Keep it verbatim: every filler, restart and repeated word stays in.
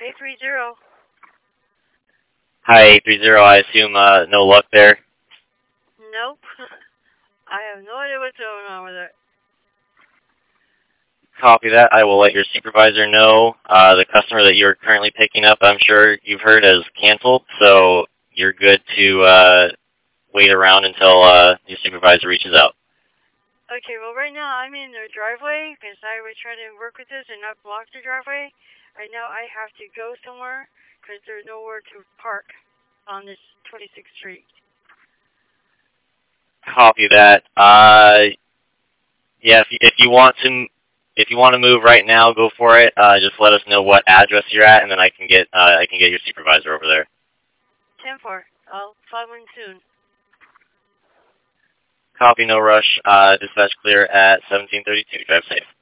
eight three zero. Hi, eight three zero. I assume uh, no luck there? Nope. I have no idea what's going on with it. Copy that. I will let your supervisor know. Uh, the customer that you're currently picking up, I'm sure you've heard, has canceled, so you're good to uh, wait around until uh, your supervisor reaches out. Okay, well, right now I'm in the driveway because I was trying to work with this and not block the driveway. Right now I have to go somewhere because there's nowhere to park on this twenty-sixth Street. Copy that. Uh, yeah, if you, if you want to, if you want to move right now, go for it. Uh, just let us know what address you're at, and then I can get uh, I can get your supervisor over there. ten four. I'll follow in soon. Copy, no rush. Uh, dispatch clear at seventeen thirty-two. Drive safe.